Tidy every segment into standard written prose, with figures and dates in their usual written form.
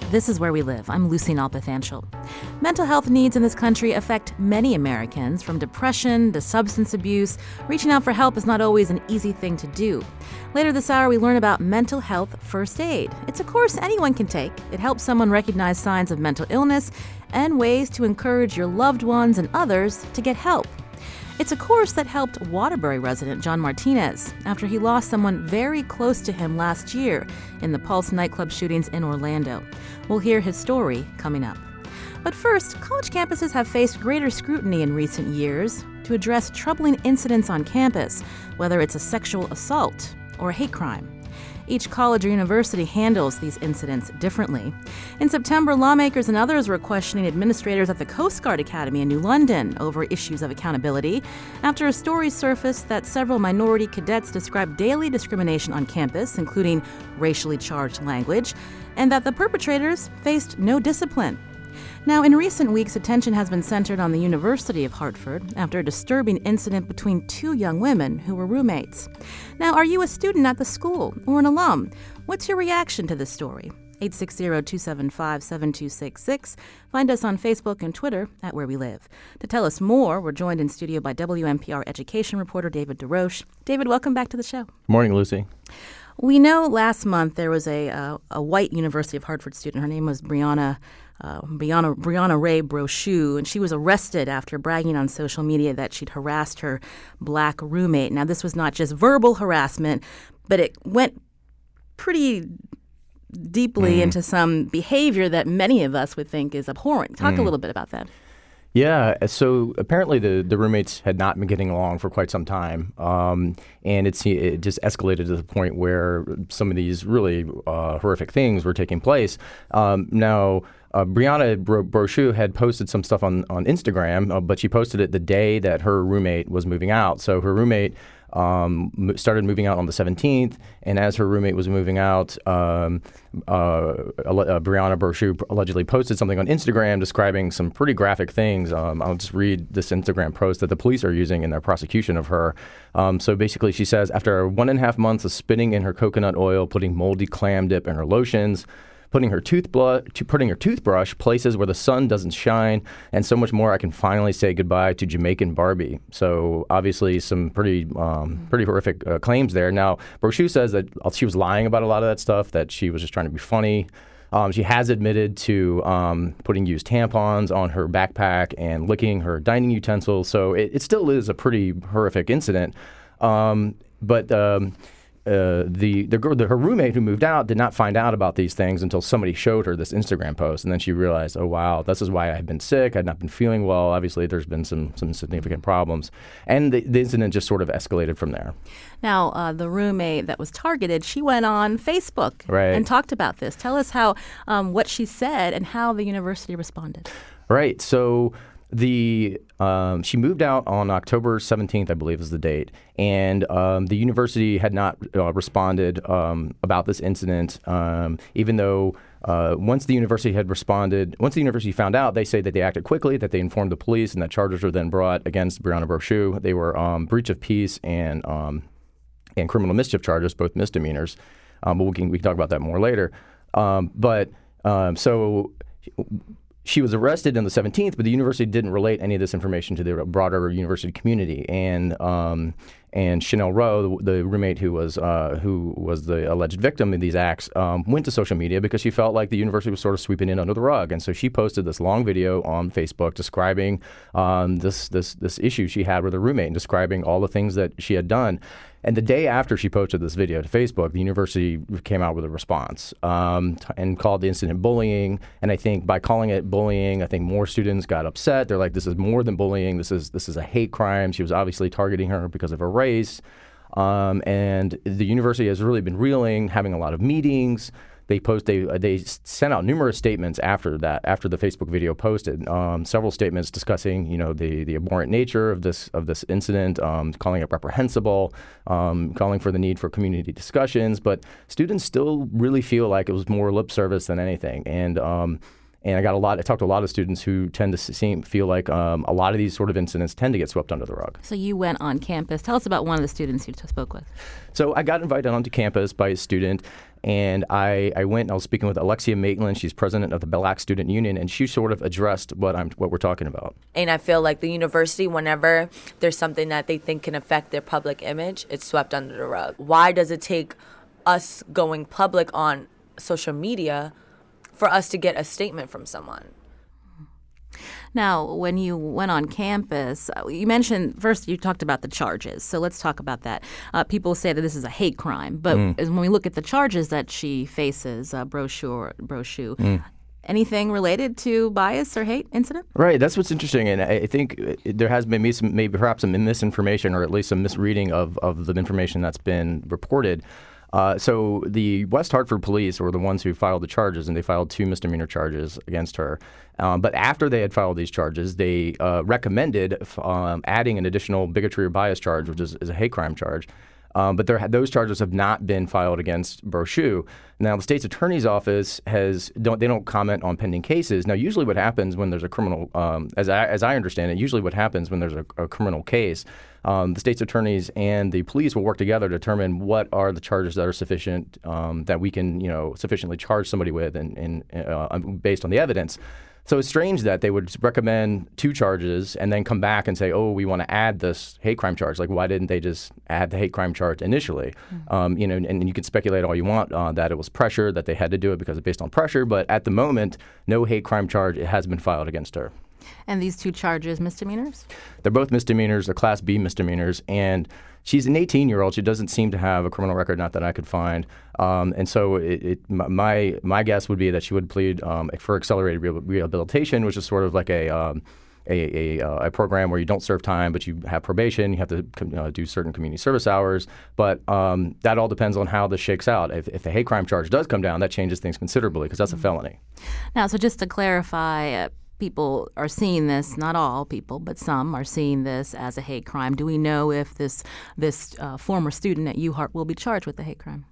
This is Where We Live. I'm Lucy Nalpathanchel. Mental health needs in this country affect many Americans, from depression to substance abuse. Reaching out for help is not always an easy thing to do. Later this hour, we learn about mental health first aid. It's a course anyone can take. It helps someone recognize signs of mental illness and ways to encourage your loved ones and others to get help. It's a course that helped Waterbury resident John Martinez after he lost someone very close to him last year in the Pulse nightclub shootings in Orlando. We'll hear his story coming up. But first, college campuses have faced greater scrutiny in recent years to address troubling incidents on campus, whether it's a sexual assault or a hate crime. Each college or university handles these incidents differently. In September, lawmakers and others were questioning administrators at the Coast Guard Academy in New London over issues of accountability after a story surfaced that several minority cadets described daily discrimination on campus, including racially charged language, and that the perpetrators faced no discipline. Now, in recent weeks, attention has been centered on the University of Hartford after a disturbing incident between two young women who were roommates. Now, are you a student at the school or an alum? What's your reaction to this story? 860-275-7266. Find us on Facebook and Twitter at Where We Live. To tell us more, we're joined in studio by WNPR education reporter David DeRoche. David, welcome back to the show. Morning, Lucy. We know last month there was a white University of Hartford student. Her name was Brianna Ray Brochu, and she was arrested after bragging on social media that she'd harassed her black roommate. Now, this was not just verbal harassment, but it went pretty deeply into some behavior that many of us would think is abhorrent. Talk a little bit about that. Yeah, so apparently the roommates had not been getting along for quite some time, and it just escalated to the point where some of these really horrific things were taking place. Now, Brianna Brochu had posted some stuff on Instagram, but she posted it the day that her roommate was moving out. So her roommate started moving out on the 17th, and as her roommate was moving out, Brianna Brochu allegedly posted something on Instagram describing some pretty graphic things. I'll just read this Instagram post that the police are using in their prosecution of her. So basically she says, after 1.5 months of spinning in her coconut oil, putting moldy clam dip in her lotions, putting her toothbrush places where the sun doesn't shine, and so much more, I can finally say goodbye to Jamaican Barbie. So obviously some pretty horrific claims there. Now, Brochu says that she was lying about a lot of that stuff, that she was just trying to be funny. She has admitted to putting used tampons on her backpack and licking her dining utensils. So it still is a pretty horrific incident. Her roommate who moved out did not find out about these things until somebody showed her this Instagram post, and then she realized, oh wow, this is why I had been sick. I had not been feeling well. Obviously, there's been some significant problems, and the incident just sort of escalated from there. Now, the roommate that was targeted, she went on Facebook and talked about this. Tell us how what she said and how the university responded. Right. So she moved out on October 17th, I believe is the date, and the university had not responded about this incident, even though once the university found out, they say that they acted quickly, that they informed the police, and that charges were then brought against Brianna Brochu. They were breach of peace and criminal mischief charges, both misdemeanors, but we can talk about that more later. She was arrested on the 17th, but the university didn't relate any of this information to the broader university community. And Chanel Rowe, the roommate who was the alleged victim in these acts, went to social media because she felt like the university was sort of sweeping in under the rug. And so she posted this long video on Facebook describing this issue she had with her roommate and describing all the things that she had done. And the day after she posted this video to Facebook, the university came out with a response and called the incident bullying. And I think by calling it bullying, I think more students got upset. They're like, this is more than bullying. This is a hate crime. She was obviously targeting her because of her race. And the university has really been reeling, having a lot of meetings. They sent out numerous statements after the Facebook video posted. Several statements discussing, the abhorrent nature of this incident, calling it reprehensible, calling for the need for community discussions. But students still really feel like it was more lip service than anything. And I talked to a lot of students who tend to feel like a lot of these sort of incidents tend to get swept under the rug. So you went on campus. Tell us about one of the students you spoke with. So I got invited onto campus by a student, and I went and I was speaking with Alexia Maitland. She's president of the Black Student Union, and she sort of addressed what we're talking about. And I feel like the university, whenever there's something that they think can affect their public image, it's swept under the rug. Why does it take us going public on social media for us to get a statement from someone? Now, when you went on campus, you mentioned, first you talked about the charges. So let's talk about that. People say that this is a hate crime. But when we look at the charges that she faces, Brochu, anything related to bias or hate incident? Right. That's what's interesting. And I think there has been maybe perhaps some misinformation or at least some misreading of the information that's been reported. So the West Hartford police were the ones who filed the charges, and they filed 2 misdemeanor charges against her. But after they had filed these charges, they recommended adding an additional bigotry or bias charge, which is a hate crime charge. But those charges have not been filed against Brochu. Now, the state's attorney's office don't comment on pending cases. Now, usually what happens when there's a criminal, as I understand it, usually what happens when there's a criminal case, the state's attorneys and the police will work together to determine what are the charges that are sufficient, that we can, sufficiently charge somebody with, and based on the evidence. So it's strange that they would recommend 2 charges and then come back and say, oh, we want to add this hate crime charge. Like, why didn't they just add the hate crime charge initially? And you can speculate all you want that it was pressure, that they had to do it because it's based on pressure. But at the moment, no hate crime charge has been filed against her. And these 2 charges, misdemeanors? They're both misdemeanors. They're Class B misdemeanors. And she's an 18-year-old. She doesn't seem to have a criminal record, not that I could find. And so my guess would be that she would plead for accelerated rehabilitation, which is sort of like a program where you don't serve time, but you have probation. You have to do certain community service hours. But that all depends on how this shakes out. If the hate crime charge does come down, that changes things considerably because that's a felony. Now, so just to clarify, people are seeing this, not all people, but some are seeing this as a hate crime. Do we know if this former student at UHart will be charged with a hate crime?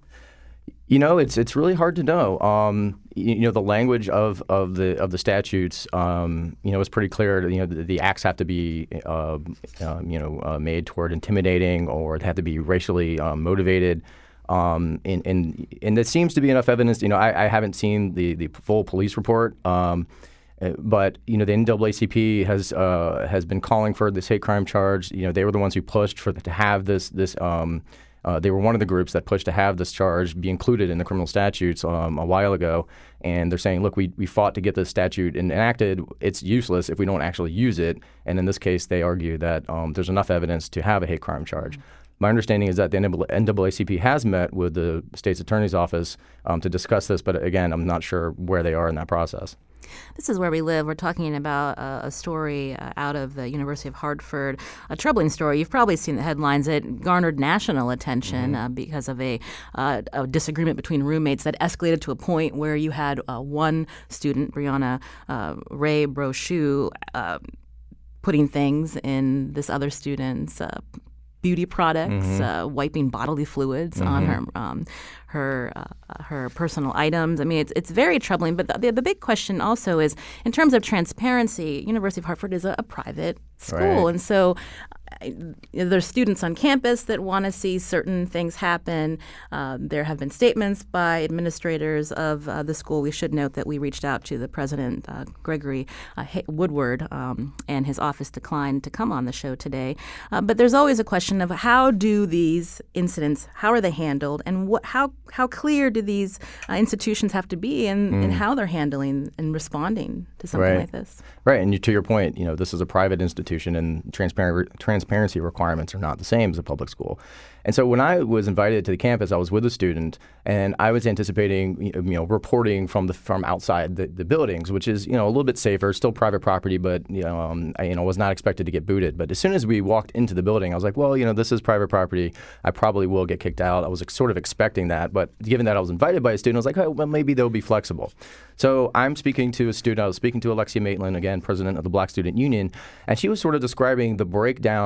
It's really hard to know. The language of the statutes, is pretty clear. The acts have to be, made toward intimidating, or they have to be racially motivated. And there seems to be enough evidence. I haven't seen the full police report. But the NAACP has been calling for this hate crime charge. They were the ones who pushed to have this. They were one of the groups that pushed to have this charge be included in the criminal statutes a while ago. And they're saying, look, we fought to get this statute enacted. It's useless if we don't actually use it. And in this case, they argue that there's enough evidence to have a hate crime charge. My understanding is that the NAACP has met with the state's attorney's office to discuss this. But again, I'm not sure where they are in that process. This is Where We Live. We're talking about a story out of the University of Hartford, a troubling story. You've probably seen the headlines. It garnered national attention because of a disagreement between roommates that escalated to a point where you had one student, Brianna Ray Brochu, putting things in this other student's beauty products, wiping bodily fluids on her personal items. I mean, it's very troubling. But the big question also is, in terms of transparency, University of Hartford is a private school, and so there's students on campus that want to see certain things happen. There have been statements by administrators of the school. We should note that we reached out to the president, Gregory Woodward, and his office declined to come on the show today. But there's always a question of how do these incidents, how are they handled, and how clear do these institutions have to be in how they're handling and responding to something like this? Right, and to your point, this is a private institution, and transparency requirements are not the same as a public school. And so when I was invited to the campus, I was with a student, and I was anticipating, reporting from outside the buildings, which is, a little bit safer, still private property, but I was not expected to get booted. But as soon as we walked into the building, I was like, well, this is private property. I probably will get kicked out. I was sort of expecting that, but given that I was invited by a student, I was like, oh, well, maybe they'll be flexible. So I'm speaking to a student. I was speaking to Alexia Maitland, again, president of the Black Student Union, and she was sort of describing the breakdown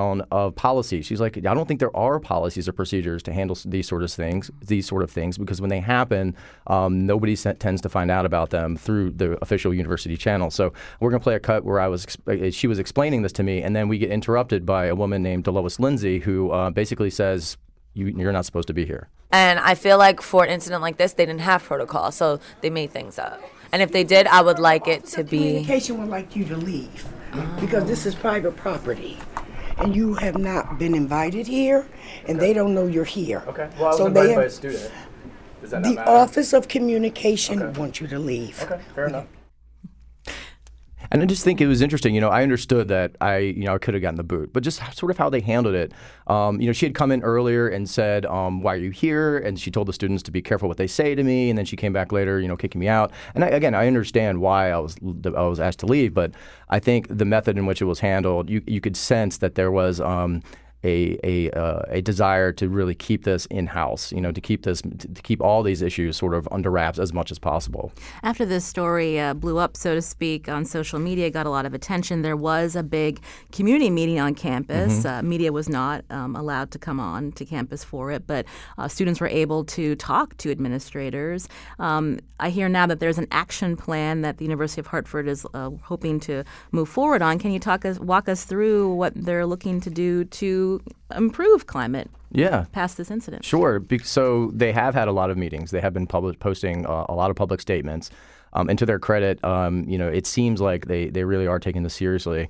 breakdown of policy. She's like, I don't think there are policies or procedures to handle these sort of things, because when they happen, nobody tends to find out about them through the official university channel. So we're going to play a cut where she was explaining this to me, and then we get interrupted by a woman named Delois Lindsay, who basically says, you're not supposed to be here. And I feel like for an incident like this, they didn't have protocol, so they made things up. And if they did, I would like it to be... Communication would like you to leave because this is private property. And you have not been invited here, and they don't know you're here. Okay. Well, I was invited by a student. Does that not matter? The Office of Communication wants you to leave. Okay, fair enough. And I just think it was interesting. I understood that I could have gotten the boot, but just sort of how they handled it. She had come in earlier and said, "Why are you here?" And she told the students to be careful what they say to me. And then she came back later, kicking me out. And I understand why I was asked to leave, but I think the method in which it was handled, you could sense that there was a desire to really keep this in-house, to keep all these issues sort of under wraps as much as possible. After this story blew up, so to speak, on social media, got a lot of attention, there was a big community meeting on campus. Media was not allowed to come on to campus for it, but students were able to talk to administrators. I hear now that there's an action plan that the University of Hartford is hoping to move forward on. Can you walk us through what they're looking to do to improve climate past this incident? Sure. So they have had a lot of meetings. They have been posting a lot of public statements. And to their credit, it seems like they really are taking this seriously.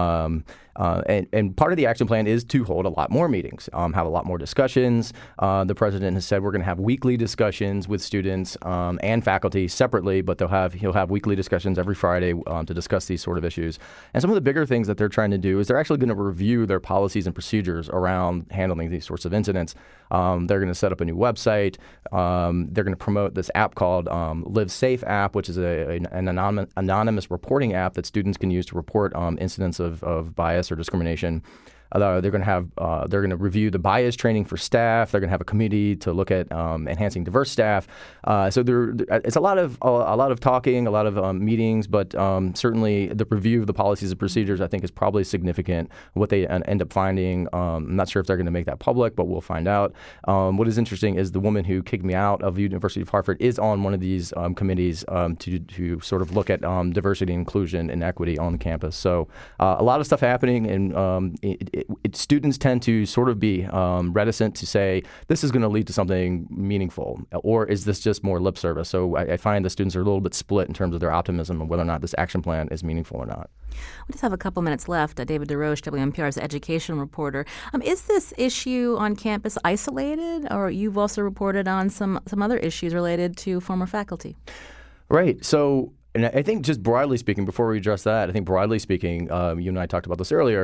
And part of the action plan is to hold a lot more meetings, have a lot more discussions. The president has said we're going to have weekly discussions with students and faculty separately, but he'll have weekly discussions every Friday to discuss these sort of issues. And some of the bigger things that they're trying to do is they're actually going to review their policies and procedures around handling these sorts of incidents. They're going to set up a new website. They're going to promote this app called Live Safe app, which is an anonymous reporting app that students can use to report incidents of bias or discrimination. They're going to review the bias training for staff. They're going to have a committee to look at enhancing diverse staff. So it's a lot of talking, a lot of meetings, but certainly the review of the policies and procedures I think is probably significant. What they end up finding, I'm not sure if they're going to make that public, but we'll find out. What is interesting is the woman who kicked me out of the University of Hartford is on one of these committees to sort of look at diversity, inclusion, and equity on the campus. So a lot of stuff happening, and students tend to sort of be reticent to say, this is going to lead to something meaningful, or is this just more lip service? So I find the students are a little bit split in terms of their optimism of whether or not this action plan is meaningful or not. We just have a couple minutes left. David DeRoche, WNPR's education reporter. Is this issue on campus isolated, or you've also reported on some other issues related to former faculty? Right. So, and I think just broadly speaking, before we address that, I think broadly speaking, you and I talked about this earlier,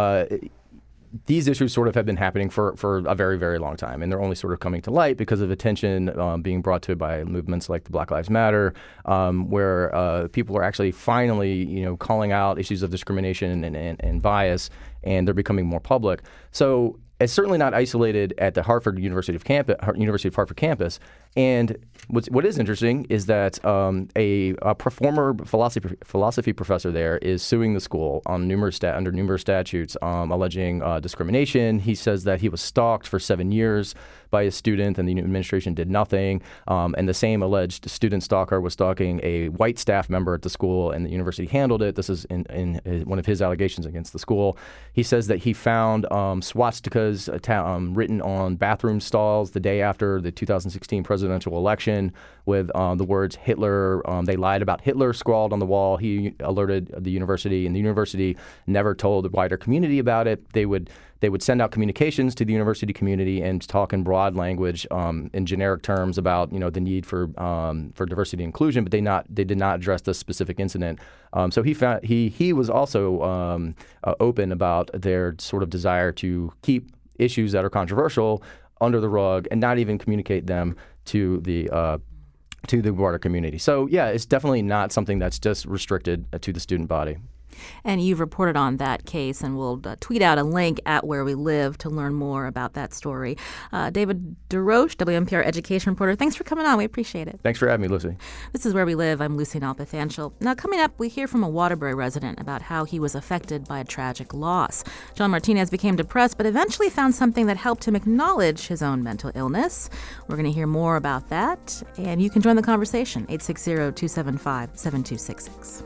these issues sort of have been happening for a very, very long time, and they're only sort of coming to light because of attention being brought to it by movements like the Black Lives Matter, where people are actually finally, calling out issues of discrimination and bias, and they're becoming more public. So it's certainly not isolated at the University of Hartford campus. And what is interesting is that a former philosophy professor there is suing the school on under numerous statutes alleging discrimination. He says that he was stalked for 7 years by a student, and the administration did nothing. And the same alleged student stalker was stalking a white staff member at the school, and the university handled it. This is in one of his allegations against the school. He says that he found swastikas written on bathroom stalls the day after the 2016 presidential election with the words Hitler. They lied about Hitler scrawled on the wall. He alerted the university, and the university never told the wider community about it. They would send out communications to the university community and talk in broad language, in generic terms about the need for diversity and inclusion, but they did not address this specific incident. So he was also open about their sort of desire to keep issues that are controversial under the rug and not even communicate them to the broader community. So yeah, it's definitely not something that's just restricted to the student body. And you've reported on that case, and we'll tweet out a link at Where We Live to learn more about that story. David DeRoche, WNPR education reporter, thanks for coming on. We appreciate it. Thanks for having me, Lucy. This is Where We Live. I'm Lucy Nalpathanchel. Now, coming up, we hear from a Waterbury resident about how he was affected by a tragic loss. John Martinez became depressed, but eventually found something that helped him acknowledge his own mental illness. We're going to hear more about that, and you can join the conversation, 860-275-7266.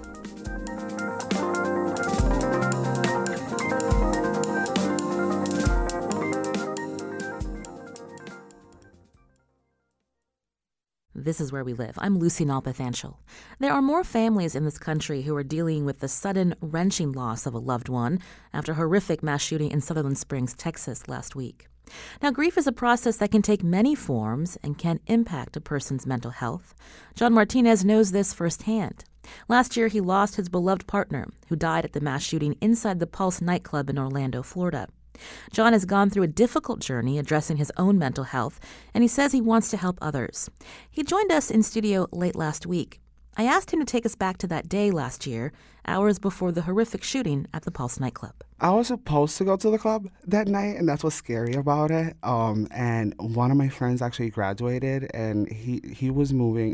This is Where We Live. I'm Lucy Nalpathanchel. There are more families in this country who are dealing with the sudden, wrenching loss of a loved one after a horrific mass shooting in Sutherland Springs, Texas, last week. Now, grief is a process that can take many forms and can impact a person's mental health. John Martinez knows this firsthand. Last year, he lost his beloved partner, who died at the mass shooting inside the Pulse nightclub in Orlando, Florida. John has gone through a difficult journey addressing his own mental health, and he says he wants to help others. He joined us in studio late last week. I asked him to take us back to that day last year, hours before the horrific shooting at the Pulse nightclub. I was supposed to go to the club that night, and that's what's scary about it. And one of my friends actually graduated, and she was moving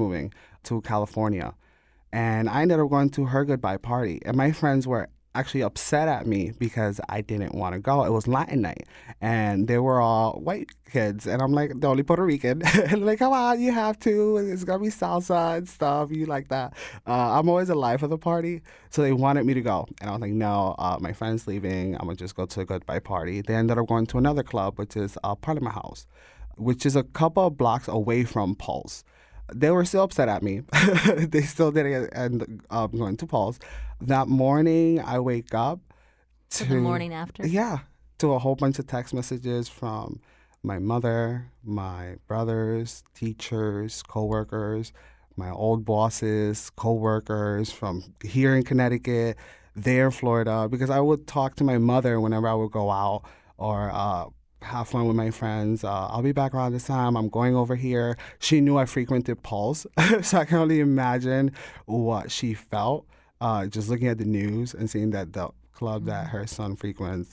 to California. And I ended up going to her goodbye party. And my friends were actually upset at me because I didn't want to go. It was Latin night, and they were all white kids, and I'm like the only Puerto Rican. And like, come on, you have to. It's gonna be salsa and stuff. You like that? I'm always alive for the party, so they wanted me to go, and I was like, no, my friend's leaving. I'm gonna just go to a goodbye party. They ended up going to another club, which is Parliament House, which is a couple of blocks away from Pulse. They were still upset at me. They still didn't end up going to Pulse. That morning, I wake up to the morning after? Yeah, to a whole bunch of text messages from my mother, my brothers, teachers, coworkers, my old bosses, coworkers from here in Connecticut, there in Florida, because I would talk to my mother whenever I would go out or have fun with my friends. I'll be back around this time. I'm going over here. She knew I frequented Pulse, so I can only imagine what she felt just looking at the news and seeing that the club that her son frequents.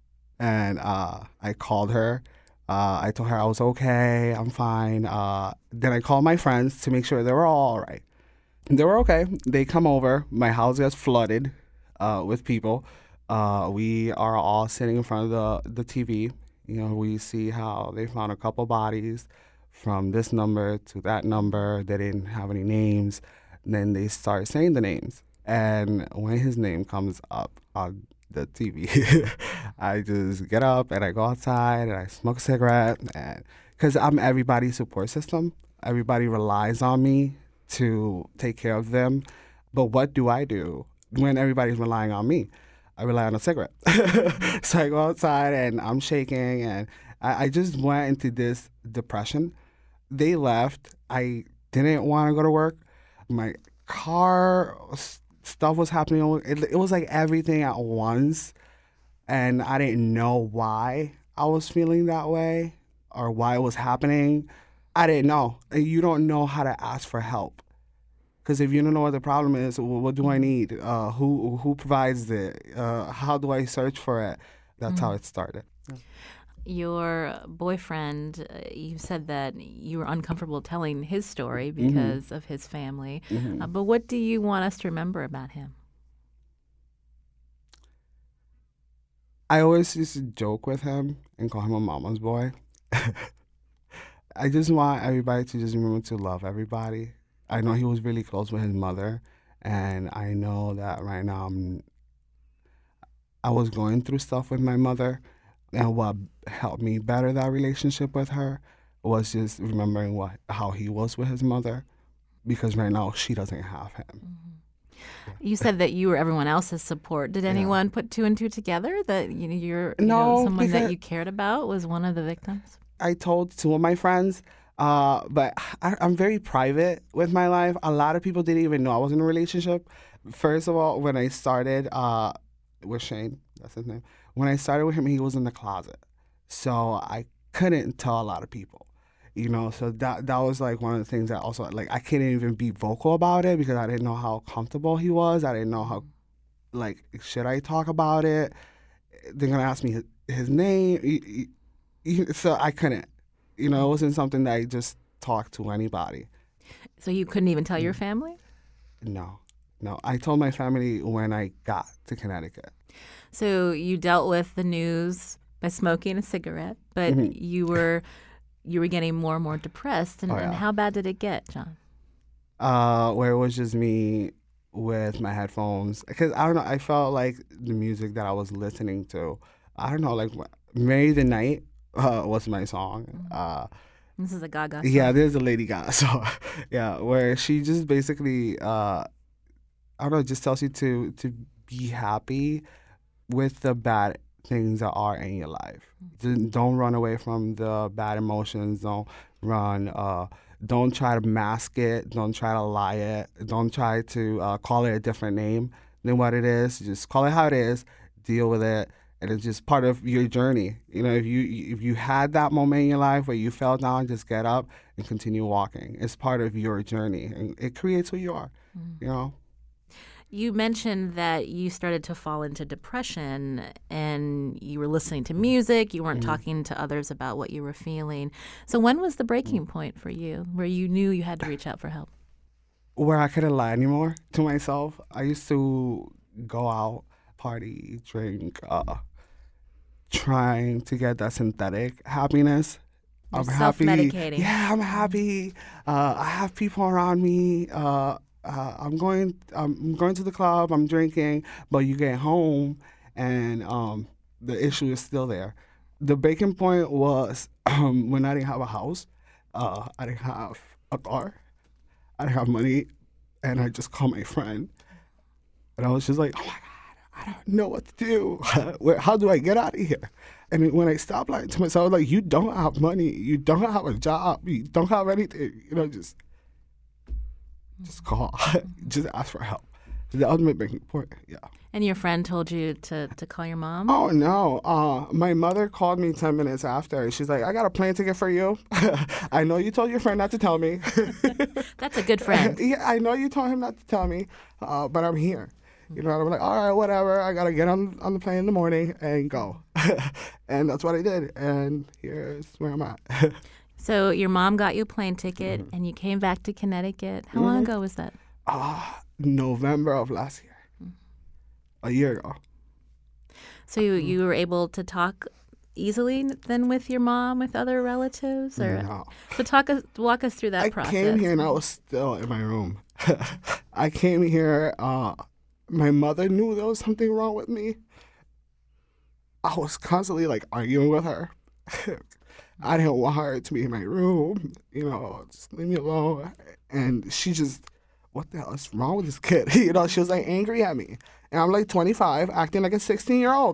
And I called her. I told her I was okay. I'm fine. Then I called my friends to make sure they were all right. They were okay. They come over. My house gets flooded with people. We are all sitting in front of the TV. You know, we see how they found a couple bodies from this number to that number. They didn't have any names. And then they start saying the names. And when his name comes up on the TV, I just get up and I go outside and I smoke a cigarette. Because I'm everybody's support system. Everybody relies on me to take care of them. But what do I do when everybody's relying on me? I rely on a cigarette. So I go outside and I'm shaking, and I just went into this depression. They left. I didn't want to go to work. My car stuff was happening. It was like everything at once, and I didn't know why I was feeling that way or why it was happening. I didn't know. You don't know how to ask for help. Because if you don't know what the problem is, what do I need? Who provides it? How do I search for it? That's how it started. Yeah. Your boyfriend, you said that you were uncomfortable telling his story because of his family. But what do you want us to remember about him? I always used to joke with him and call him a mama's boy. I just want everybody to just remember to love everybody. I know he was really close with his mother, and I know that right now I was going through stuff with my mother, and what helped me better that relationship with her was just remembering how he was with his mother, because right now she doesn't have him. You said that you were everyone else's support. Did anyone put two and two together that you're someone that you cared about was one of the victims? I told two of my friends. But I'm very private with my life. A lot of people didn't even know I was in a relationship. First of all, when I started with Shane, that's his name. When I started with him, he was in the closet. So I couldn't tell a lot of people, so that was like one of the things that also, like, I couldn't even be vocal about it because I didn't know how comfortable he was. I didn't know how like, should I talk about it? They're going to ask me his name. So I couldn't. It wasn't something that I just talked to anybody. So you couldn't even tell your family? No. I told my family when I got to Connecticut. So you dealt with the news by smoking a cigarette, but you were getting more and more depressed. And, and how bad did it get, John? Where it was just me with my headphones. Because, I don't know, I felt like the music that I was listening to, I don't know, like Marry the Night was my song. This is a Gaga song. Yeah, there's a Lady Gaga song. Yeah, where she just basically, I don't know, just tells you to be happy with the bad things that are in your life. Don't run away from the bad emotions. Don't run. Don't try to mask it. Don't try to lie it. Don't try to call it a different name than what it is. Just call it how it is. Deal with it. And it's just part of your journey. If you had that moment in your life where you fell down, just get up and continue walking. It's part of your journey, and it creates who you are. You mentioned that you started to fall into depression, and you were listening to music. You weren't talking to others about what you were feeling. So when was the breaking point for you, where you knew you had to reach out for help? Where I couldn't lie anymore to myself. I used to go out, party, drink, trying to get that synthetic happiness. You're I'm happy. self-medicating. Yeah, I'm happy. I have people around me. I'm going to the club. I'm drinking, but you get home, and the issue is still there. The breaking point was when I didn't have a house. I didn't have a car. I didn't have money, and I just called my friend, and I was just like, oh my God, I don't know what to do. How do I get out of here? And when I stopped lying to myself, I was like, you don't have money. You don't have a job. You don't have anything. Just call. Just ask for help. The ultimate breaking point, yeah. And your friend told you to call your mom? Oh, no. My mother called me 10 minutes after. She's like, I got a plane ticket for you. I know you told your friend not to tell me. That's a good friend. Yeah, I know you told him not to tell me, but I'm here. And I'm like, all right, whatever. I got to get on the plane in the morning and go. And that's what I did. And here's where I'm at. So your mom got you a plane ticket, and you came back to Connecticut. How long ago was that? November of last year. A year ago. So you were able to talk easily then with your mom, with other relatives? Or? No. So walk us through that process. I came here and I was still in my room. I came here, my mother knew there was something wrong with me. I was constantly arguing with her. I didn't want her to be in my room, just leave me alone. And she just, what the hell is wrong with this kid? She was angry at me. And I'm 25, acting like a 16-year-old.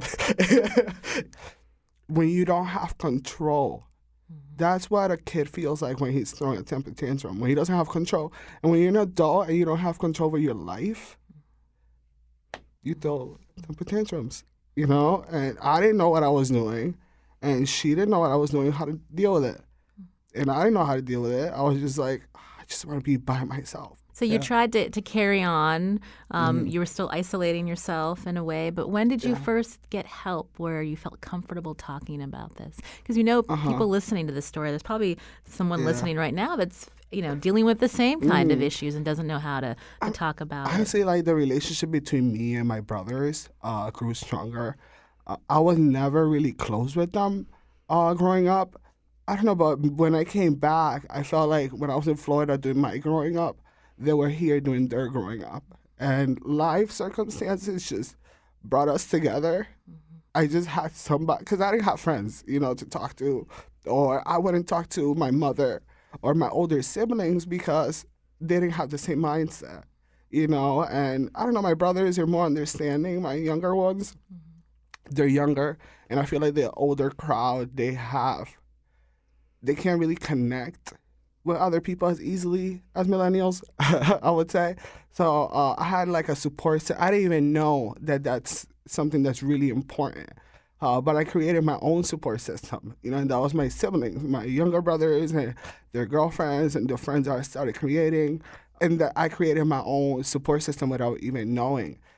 When you don't have control, that's what a kid feels like when he's throwing a temper tantrum, when he doesn't have control. And when you're an adult and you don't have control over your life, you throw temper tantrums, And I didn't know what I was doing. And she didn't know what I was doing, how to deal with it. And I didn't know how to deal with it. I was just like, I just want to be by myself. So you tried to carry on. You were still isolating yourself in a way. But when did you first get help where you felt comfortable talking about this? Because people listening to this story, there's probably someone listening right now that's dealing with the same kind of issues and doesn't know how to talk about it. Honestly, the relationship between me and my brothers grew stronger. I was never really close with them growing up. I don't know, but when I came back, I felt like when I was in Florida doing my growing up, they were here doing their growing up. And life circumstances just brought us together. I just had somebody, because I didn't have friends, to talk to, or I wouldn't talk to my mother or my older siblings because they didn't have the same mindset, And I don't know, my brothers are more understanding. My younger ones, they're younger, and I feel like the older crowd, they can't really connect with other people as easily as millennials, I would say. So I had a support system. I didn't even know that that's something that's really important. But I created my own support system, and that was my siblings, my younger brothers and their girlfriends and the friends I started creating. And that I created my own support system without even knowing.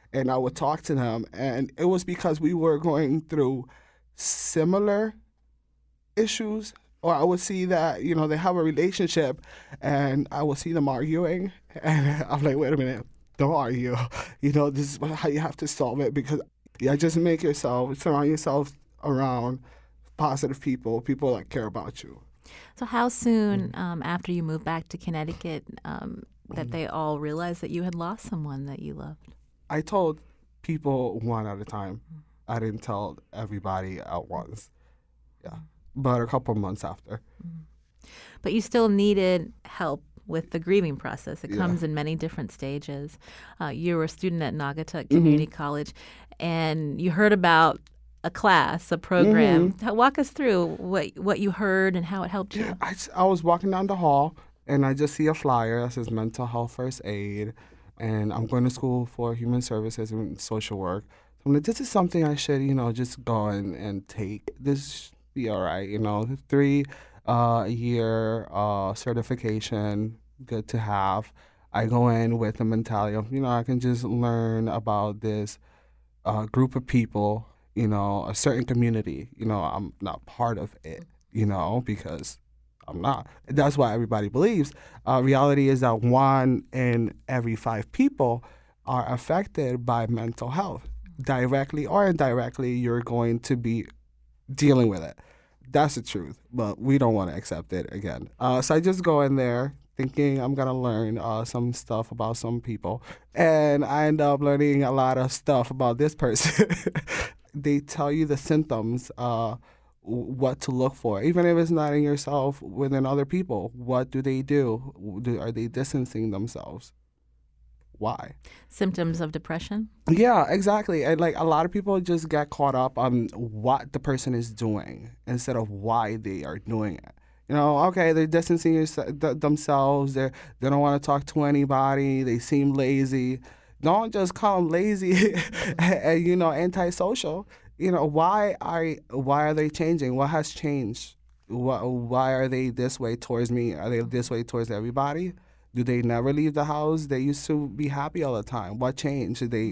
and I would talk to them. And it was because we were going through similar issues, or I would see that, they have a relationship and I would see them arguing. And I'm like, wait a minute, don't argue. This is how you have to solve it, because just surround yourself around positive people that care about you. So how soon after you moved back to Connecticut that they all realized that you had lost someone that you loved? I told people one at a time. I didn't tell everybody at once. Yeah. But a couple months after. But you still needed help with the grieving process. It comes in many different stages. You were a student at Naugatuck Community College, and you heard about a class, a program. Walk us through what you heard and how it helped you. I was walking down the hall, and I just see a flyer that says mental health first aid, and I'm going to school for human services and social work. So I'm like, this is something I should, just go and take. This be all right, 3-year certification, good to have. I go in with the mentality of, I can just learn about this group of people, a certain community. I'm not part of it, because I'm not. That's why everybody believes. Reality is that 1 in every 5 people are affected by mental health. Directly or indirectly, you're going to be dealing with it. That's the truth, but we don't want to accept it again. So I just go in there thinking I'm going to learn some stuff about some people, and I end up learning a lot of stuff about this person. They tell you the symptoms, what to look for, even if it's not in yourself, within other people. What do they do? Are they distancing themselves? Why? Symptoms of depression? Yeah, exactly. And a lot of people just get caught up on what the person is doing instead of why they are doing it. Okay, they're distancing themselves. They don't want to talk to anybody. They seem lazy. Don't just call them lazy and antisocial. Why are they changing? What has changed? Why are they this way towards me? Are they this way towards everybody? Do they never leave the house? They used to be happy all the time. What changed? We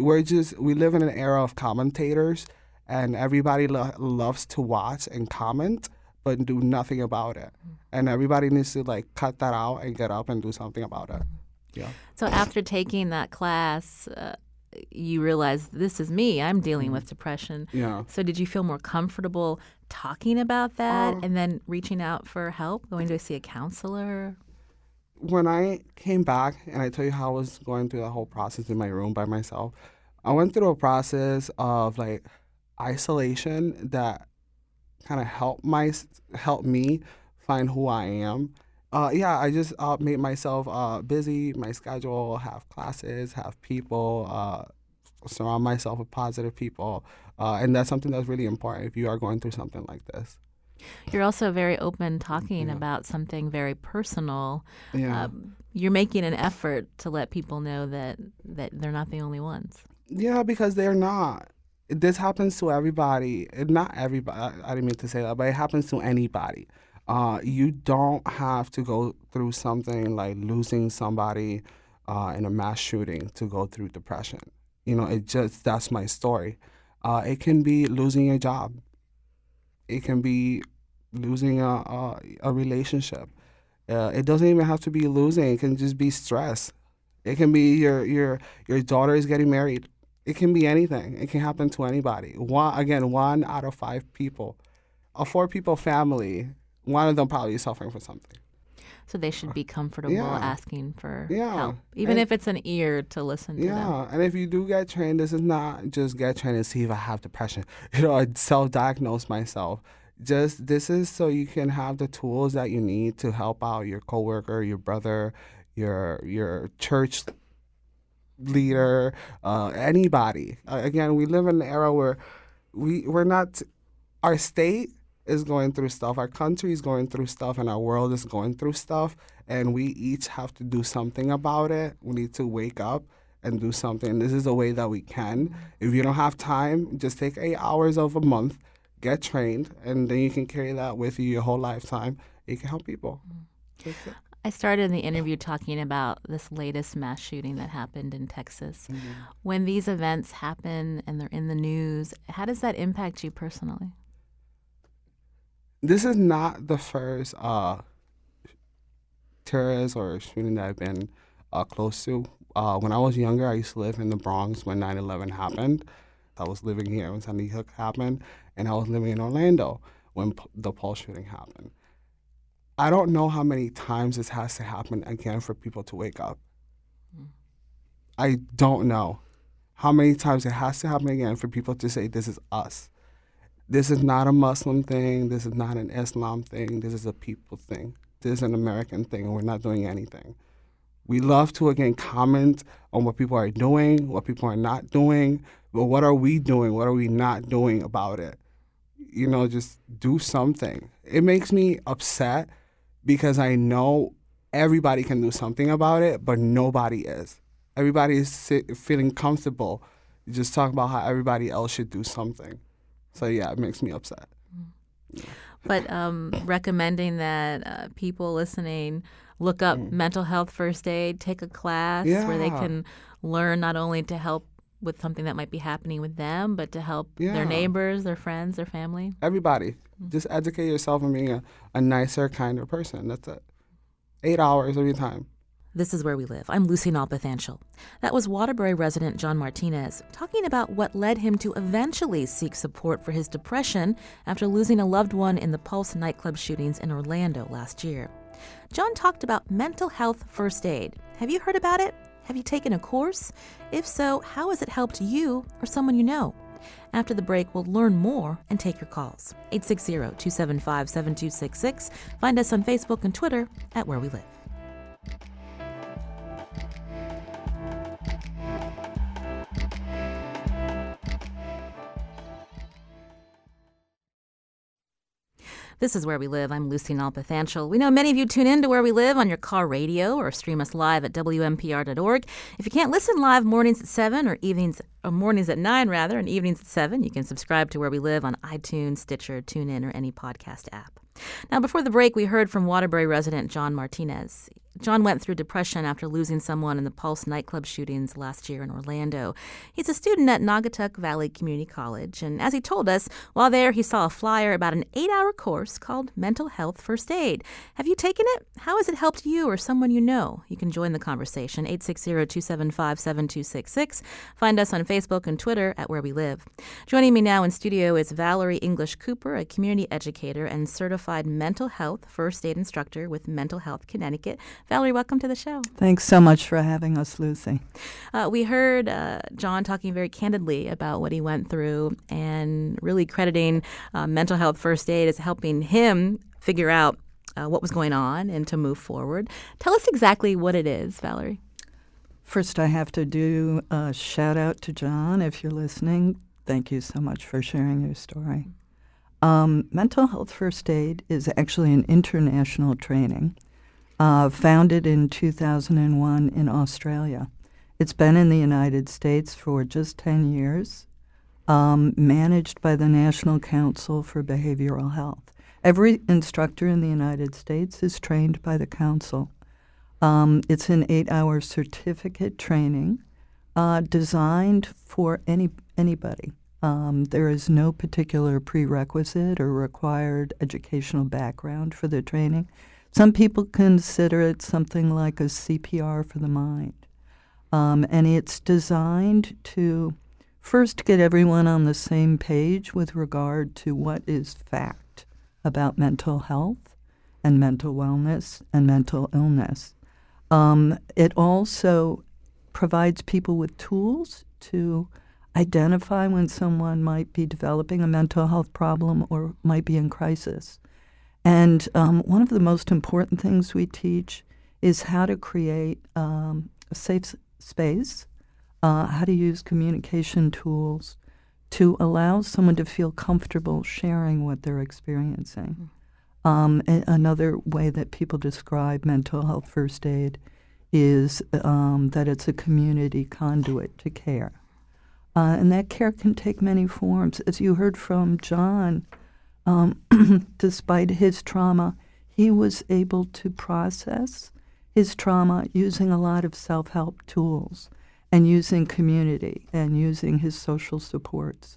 live in an era of commentators, and everybody loves to watch and comment, but do nothing about it. And everybody needs to cut that out and get up and do something about it. Yeah. So after taking that class, you realized, this is me. I'm dealing with depression. Yeah. So did you feel more comfortable talking about that and then reaching out for help, going to see a counselor? When I came back, and I tell you how I was going through the whole process in my room by myself, I went through a process of isolation that kind of helped me find who I am. I just made myself busy, my schedule, have classes, have people, surround myself with positive people. And that's something that's really important if you are going through something like this. You're also very open talking about something very personal. Yeah. You're making an effort to let people know that they're not the only ones. Yeah, because they're not. This happens to everybody. Not everybody. I didn't mean to say that, but it happens to anybody. You don't have to go through something like losing somebody in a mass shooting to go through depression. That's my story. It can be losing your job. It can be losing a relationship. It doesn't even have to be losing. It can just be stress. It can be your daughter is getting married. It can be anything. It can happen to anybody. 1 out of 5 people, a 4-people family, one of them probably is suffering from something. So they should be comfortable asking for help, even and if it's an ear to listen to them. Yeah, and if you do get trained, this is not just get trained and see if I have depression. I self-diagnose myself. This is so you can have the tools that you need to help out your coworker, your brother, your church leader, anybody. Again, we live in an era where we're not. Our state is going through stuff, our country is going through stuff, and our world is going through stuff, and we each have to do something about it. We need to wake up and do something. This is a way that we can. If you don't have time, just take 8 hours of a month, get trained, and then you can carry that with you your whole lifetime. You can help people. I started in the interview talking about this latest mass shooting that happened in Texas. Mm-hmm. When these events happen and they're in the news, how does that impact you personally? This is not the first terrorist or shooting that I've been close to. When I was younger, I used to live in the Bronx when 9/11 happened. I was living here when Sandy Hook happened, and I was living in Orlando when the Pulse shooting happened. I don't know how many times this has to happen again for people to wake up. I don't know how many times it has to happen again for people to say, this is us. This is not a Muslim thing. This is not an Islam thing. This is a people thing. This is an American thing, and we're not doing anything. We love to, again, comment on what people are doing, what people are not doing, but what are we doing? What are we not doing about it? You know, just do something. It makes me upset because I know everybody can do something about it, but nobody is. Everybody is feeling comfortable just talking about how everybody else should do something. So, yeah, it makes me upset. Yeah. But recommending that people listening look up mental health first aid, take a class where they can learn not only to help with something that might be happening with them, but to help their neighbors, their friends, their family. Everybody. Just educate yourself on being a nicer, kinder person. That's it. 8 hours every time. This is Where We Live. I'm Lucy Nalpathanchel. That was Waterbury resident John Martinez talking about what led him to eventually seek support for his depression after losing a loved one in the Pulse nightclub shootings in Orlando last year. John talked about mental health first aid. Have you heard about it? Have you taken a course? If so, how has it helped you or someone you know? After the break, we'll learn more and take your calls. 860-275-7266. Find us on Facebook and Twitter at Where We Live. This is Where We Live. I'm Lucy Nalpathanchel. We know many of you tune in to Where We Live on your car radio or stream us live at WNPR.org. If you can't listen live mornings at 7 or mornings at 9 rather, and evenings at 7, you can subscribe to Where We Live on iTunes, Stitcher, TuneIn, or any podcast app. Now, before the break, we heard from Waterbury resident John Martinez. John went through depression after losing someone in the Pulse nightclub shootings last year in Orlando. He's a student at Naugatuck Valley Community College, and as he told us, while there he saw a flyer about an 8-hour course called Mental Health First Aid. Have you taken it? How has it helped you or someone you know? You can join the conversation, 860-275-7266. Find us on Facebook and Twitter at Where We Live. Joining me now in studio is Valerie English Cooper, a community educator and certified mental health first aid instructor with Mental Health Connecticut. Valerie, welcome to the show. Thanks so much for having us, Lucy. We heard John talking very candidly about what he went through and really crediting mental health first aid as helping him figure out what was going on and to move forward. Tell us exactly what it is, Valerie. First, I have to do a shout out to John. If you're listening, thank you so much for sharing your story. Mental health first aid is actually an international training. Founded in 2001 in Australia. It's been in the United States for just 10 years, managed by the National Council for Behavioral Health. Every instructor in the United States is trained by the council. It's an 8-hour certificate training designed for anybody. There is no particular prerequisite or required educational background for the training. Some people consider it something like a CPR for the mind. And it's designed to first get everyone on the same page with regard to what is fact about mental health and mental wellness and mental illness. It also provides people with tools to identify when someone might be developing a mental health problem or might be in crisis. And one of the most important things we teach is how to create a safe space, how to use communication tools to allow someone to feel comfortable sharing what they're experiencing. Another way that people describe mental health first aid is that it's a community conduit to care. And that care can take many forms. As you heard from John, despite his trauma, he was able to process his trauma using a lot of self-help tools and using community and using his social supports.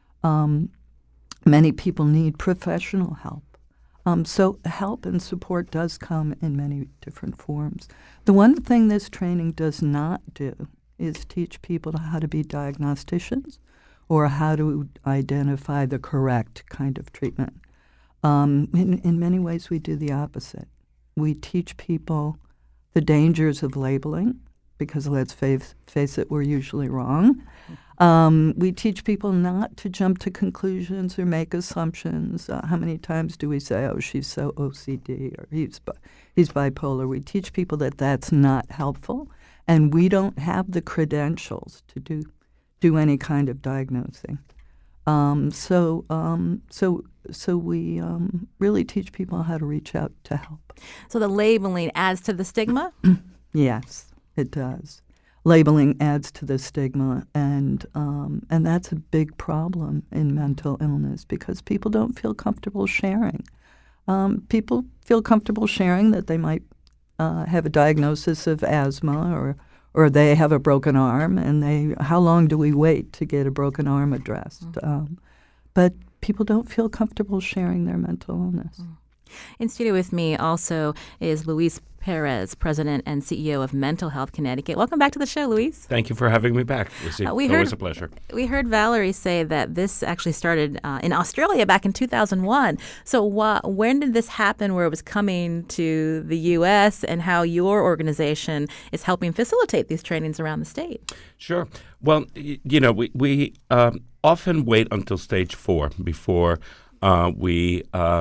Many people need professional help. So help and support does come in many different forms. The one thing this training does not do is teach people how to be diagnosticians or how to identify the correct kind of treatment. In many ways, we do the opposite. We teach people the dangers of labeling, because let's face it, we're usually wrong. We teach people not to jump to conclusions or make assumptions. How many times do we say, oh, she's so OCD or he's bipolar? We teach people that that's not helpful, and we don't have the credentials to do any kind of diagnosing. So we really teach people how to reach out to help. So the labeling adds to the stigma? Yes, it does. Labeling adds to the stigma, and that's a big problem in mental illness because people don't feel comfortable sharing. People feel comfortable sharing that they might have a diagnosis of asthma or they have a broken arm, and how long do we wait to get a broken arm addressed? But people don't feel comfortable sharing their mental illness. In studio with me also is Luis Perez, President and CEO of Mental Health Connecticut. Welcome back to the show, Luis. Thank you for having me back, Lucy. Always a pleasure. We heard Valerie say that this actually started in Australia back in 2001. So when did this happen where it was coming to the U.S. and how your organization is helping facilitate these trainings around the state? Sure. Well, we often wait until stage 4 before we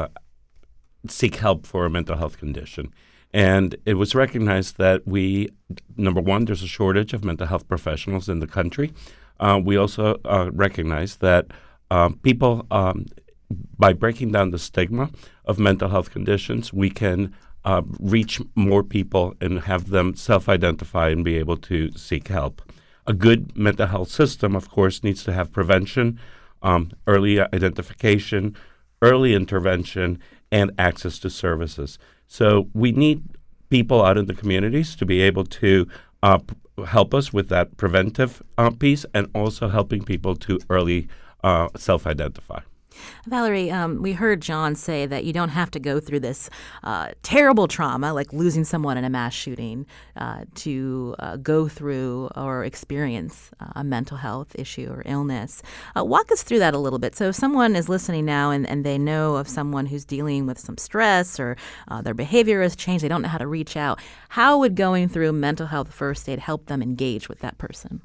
seek help for a mental health condition. And it was recognized that number one, there's a shortage of mental health professionals in the country. We also recognize that people, by breaking down the stigma of mental health conditions, we can reach more people and have them self-identify and be able to seek help. A good mental health system, of course, needs to have prevention, early identification, early intervention, and access to services. So we need people out in the communities to be able to help us with that preventive piece and also helping people to early self-identify. Valerie, we heard John say that you don't have to go through this terrible trauma, like losing someone in a mass shooting, to go through or experience a mental health issue or illness. Walk us through that a little bit. So if someone is listening now and they know of someone who's dealing with some stress or their behavior has changed, they don't know how to reach out, how would going through mental health first aid help them engage with that person?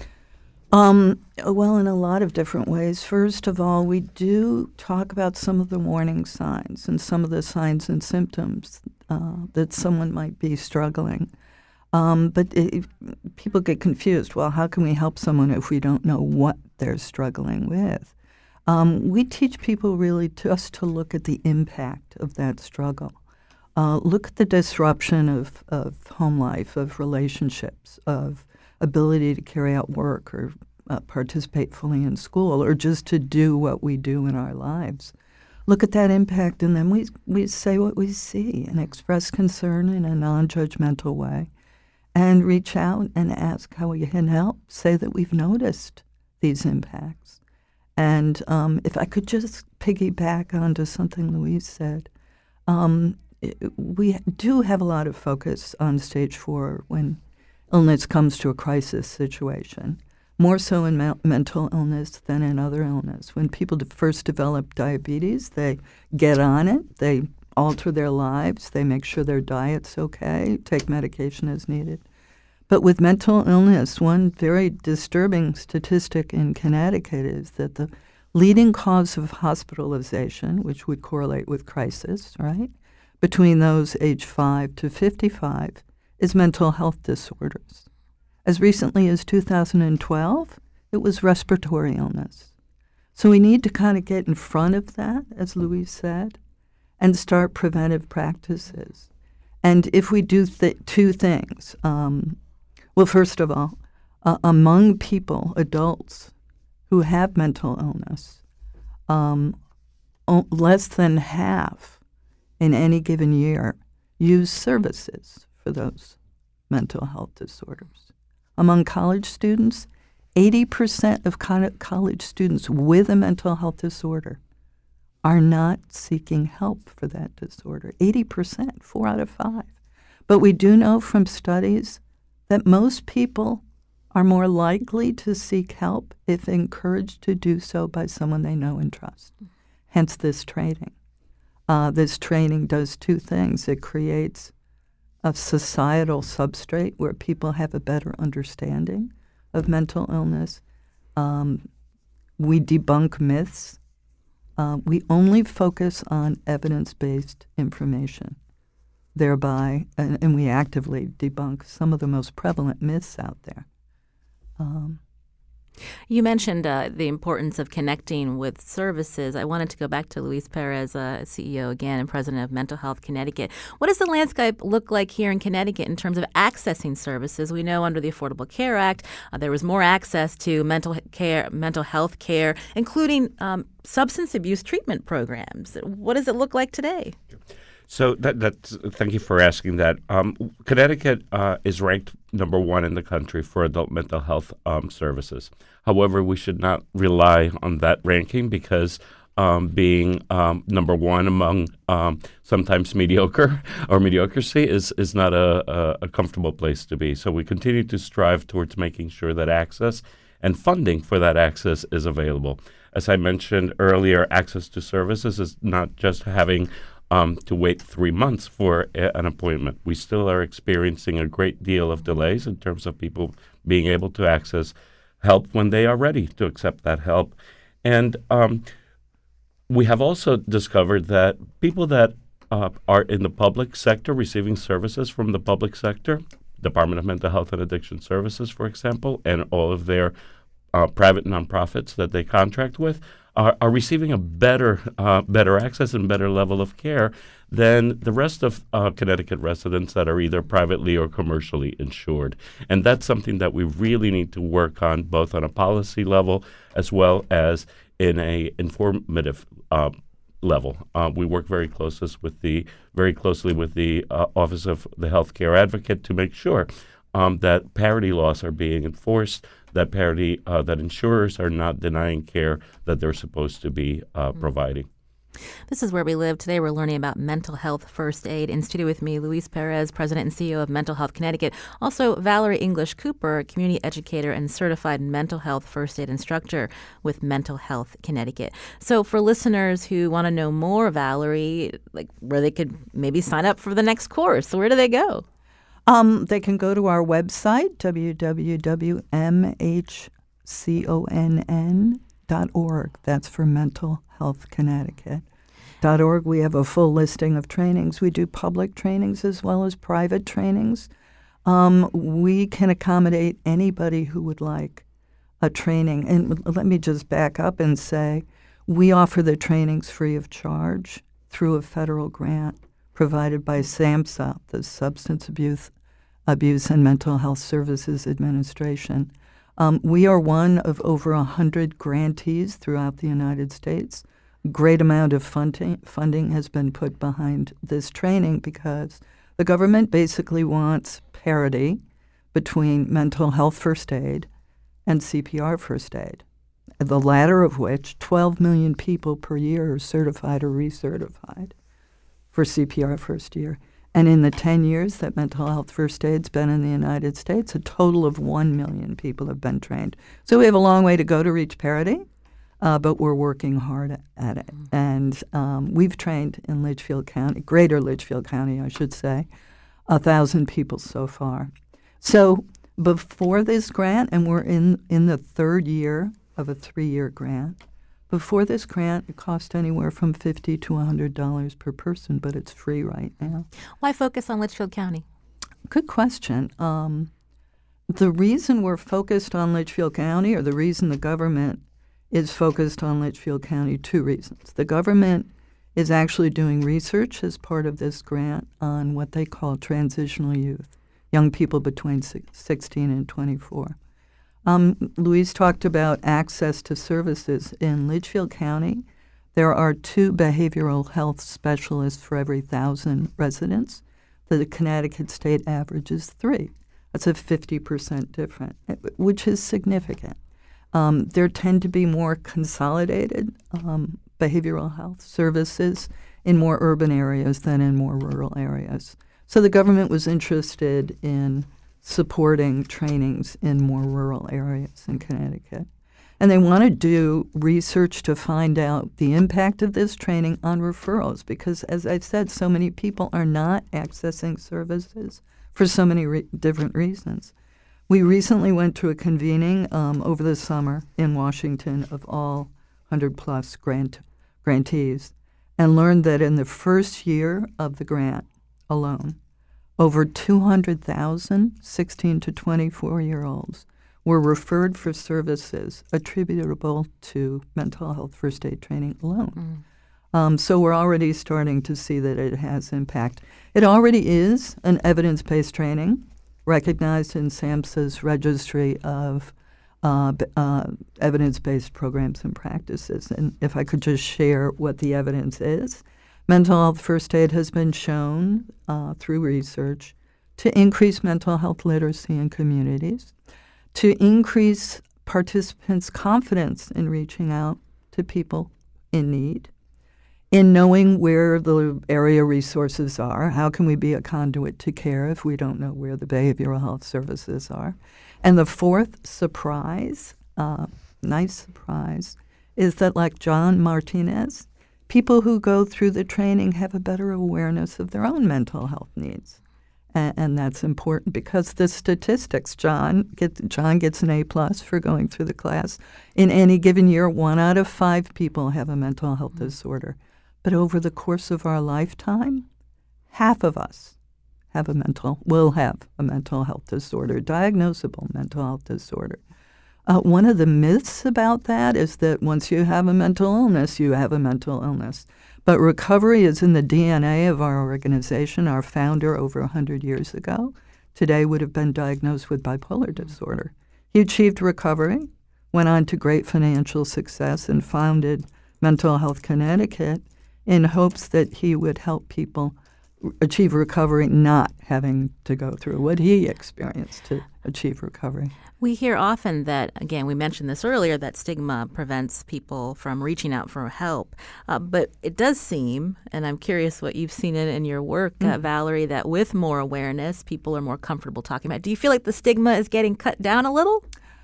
Well, in a lot of different ways. First of all, we do talk about some of the warning signs and some of the signs and symptoms that someone might be struggling. But people get confused. Well, how can we help someone if we don't know what they're struggling with? We teach people really just to look at the impact of that struggle. Look at the disruption of home life, of relationships, of ability to carry out work or participate fully in school or just to do what we do in our lives. Look at that impact, and then we say what we see and express concern in a non-judgmental way and reach out and ask how we can help, say that we've noticed these impacts. And if I could just piggyback onto something Louise said, we do have a lot of focus on stage 4 when illness comes to a crisis situation, more so in mental illness than in other illness. When people first develop diabetes, they get on it, they alter their lives, they make sure their diet's okay, take medication as needed. But with mental illness, one very disturbing statistic in Connecticut is that the leading cause of hospitalization, which would correlate with crisis, right, between those age 5 to 55, is mental health disorders. As recently as 2012, it was respiratory illness. So we need to kind of get in front of that, as Louise said, and start preventive practices. And if we do two things, well, first of all, among people, adults who have mental illness, less than half in any given year use services for those mental health disorders. Among college students, 80% of college students with a mental health disorder are not seeking help for that disorder. 80%, 4 out of 5. But we do know from studies that most people are more likely to seek help if encouraged to do so by someone they know and trust. Hence this training. This training does two things. It creates a societal substrate where people have a better understanding of mental illness. We debunk myths. We only focus on evidence-based information, thereby, and we actively debunk some of the most prevalent myths out there. You mentioned the importance of connecting with services. I wanted to go back to Luis Perez, CEO again and president of Mental Health Connecticut. What does the landscape look like here in Connecticut in terms of accessing services? We know under the Affordable Care Act, there was more access to mental health care, including substance abuse treatment programs. What does it look like today? So thank you for asking that. Connecticut is ranked number 1 in the country for adult mental health services. However, we should not rely on that ranking because being number 1 among sometimes mediocre or mediocrity is not a comfortable place to be. So we continue to strive towards making sure that access and funding for that access is available. As I mentioned earlier, access to services is not just having to wait 3 months for an appointment. We still are experiencing a great deal of delays in terms of people being able to access help when they are ready to accept that help. And we have also discovered that people that are in the public sector receiving services from the public sector, Department of Mental Health and Addiction Services, for example, and all of their private nonprofits that they contract with, are receiving a better access and better level of care than the rest of Connecticut residents that are either privately or commercially insured. And that's something that we really need to work on, both on a policy level as well as in a informative level. We work very closely with the Office of the Healthcare Advocate to make sure that parity laws are being enforced, that that insurers are not denying care that they're supposed to be providing. This is Where We Live. Today we're learning about mental health first aid. In studio with me, Luis Perez, President and CEO of Mental Health Connecticut. Also, Valerie English Cooper, community educator and certified mental health first aid instructor with Mental Health Connecticut. So for listeners who want to know more, Valerie, like where they could maybe sign up for the next course, where do they go? They can go to our website, www.mhconn.org. That's for Mental Health Connecticut.org. We have a full listing of trainings. We do public trainings as well as private trainings. We can accommodate anybody who would like a training. And let me just back up and say we offer the trainings free of charge through a federal grant provided by SAMHSA, the Substance Abuse and Mental Health Services Administration. We are one of over 100 grantees throughout the United States. A great amount of funding has been put behind this training because the government basically wants parity between mental health first aid and CPR first aid, the latter of which 12 million people per year are certified or recertified for CPR first year. And in the 10 years that mental health first aid's been in the United States, a total of 1 million people have been trained. So we have a long way to go to reach parity, but we're working hard at it. And we've trained in Litchfield County, greater Litchfield County, I should say, 1,000 people so far. So before this grant, and we're in the third year of a 3-year grant, before this grant, it cost anywhere from $50 to $100 per person, but it's free right now. Why focus on Litchfield County? Good question. The reason we're focused on Litchfield County, or the reason the government is focused on Litchfield County, 2 reasons. The government is actually doing research as part of this grant on what they call transitional youth, young people between 16 and 24. Luis talked about access to services. In Litchfield County, there are 2 behavioral health specialists for every 1,000 residents. The Connecticut state average is 3. That's a 50% difference, which is significant. There tend to be more consolidated behavioral health services in more urban areas than in more rural areas. So the government was interested in supporting trainings in more rural areas in Connecticut. And they want to do research to find out the impact of this training on referrals because, as I said, so many people are not accessing services for so many different reasons. We recently went to a convening over the summer in Washington of all 100-plus grantees and learned that in the first year of the grant alone, over 200,000 16 to 24-year-olds were referred for services attributable to mental health first aid training alone. So we're already starting to see that it has impact. It already is an evidence-based training recognized in SAMHSA's registry of evidence-based programs and practices. And if I could just share what the evidence is, mental health first aid has been shown through research to increase mental health literacy in communities, to increase participants' confidence in reaching out to people in need, in knowing where the area resources are. How can we be a conduit to care if we don't know where the behavioral health services are? And the fourth surprise, nice surprise, is that like John Martinez, people who go through the training have a better awareness of their own mental health needs. And that's important because the statistics, John gets an A+ for going through the class. In any given year, 1 out of 5 people have a mental health disorder. But over the course of our lifetime, half of us will have a mental health disorder, diagnosable mental health disorder. One of the myths about that is that once you have a mental illness, you have a mental illness. But recovery is in the DNA of our organization. Our founder over 100 years ago today would have been diagnosed with bipolar disorder. He achieved recovery, went on to great financial success, and founded Mental Health Connecticut in hopes that he would help people achieve recovery, not having to go through what he experienced to achieve recovery. We hear often that, again, we mentioned this earlier, that stigma prevents people from reaching out for help. But it does seem, and I'm curious what you've seen in your work, Valerie, that with more awareness, people are more comfortable talking about it. Do you feel like the stigma is getting cut down a little?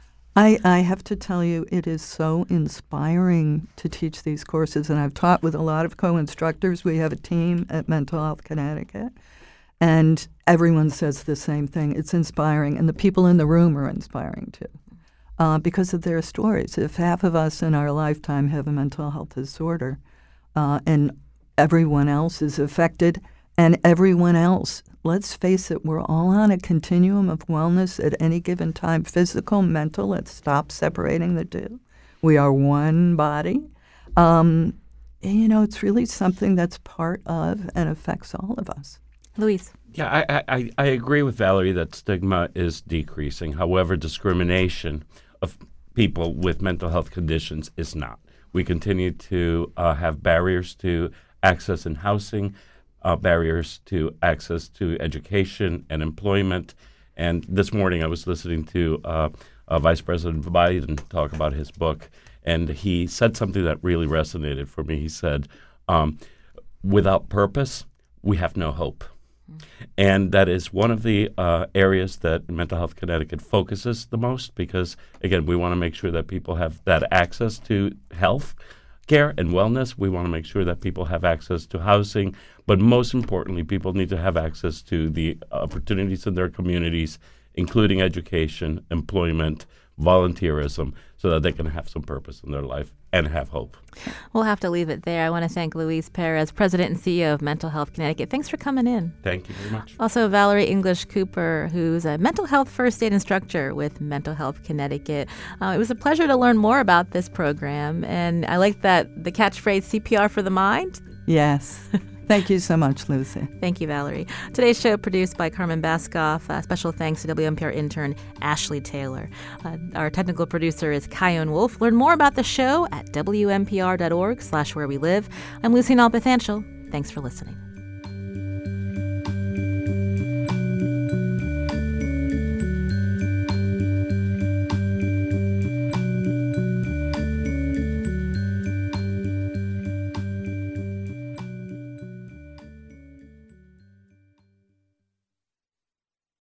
I have to tell you, it is so inspiring to teach these courses. And I've taught with a lot of co-instructors. We have a team at Mental Health Connecticut. And everyone says the same thing. It's inspiring, and the people in the room are inspiring too, because of their stories. If half of us in our lifetime have a mental health disorder, and everyone else is affected, and everyone else, let's face it, we're all on a continuum of wellness at any given time, physical, mental. Let's stop separating the two. We are one body. It's really something that's part of and affects all of us. Luis. Yeah, I agree with Valerie that stigma is decreasing. However, discrimination of people with mental health conditions is not. We continue to have barriers to access in housing, barriers to access to education and employment. And this morning I was listening to Vice President Biden talk about his book, and he said something that really resonated for me. He said, without purpose, we have no hope. And that is one of the areas that Mental Health Connecticut focuses the most because, again, we want to make sure that people have that access to health care and wellness. We want to make sure that people have access to housing. But most importantly, people need to have access to the opportunities in their communities, including education, employment, volunteerism, so that they can have some purpose in their life and have hope. We'll have to leave it there. I want to thank Luis Perez, President and CEO of Mental Health Connecticut. Thanks for coming in. Thank you very much. Also, Valerie English Cooper, who's a mental health first aid instructor with Mental Health Connecticut. It was a pleasure to learn more about this program, and I like that the catchphrase CPR for the mind. Yes. Thank you so much, Lucy. Thank you, Valerie. Today's show produced by Carmen Baskoff. Special thanks to WNPR intern Ashley Taylor. Our technical producer is Kyone Wolf. Learn more about the show at WNPR.org/where we live. I'm Lucy Nalpathanchel. Thanks for listening.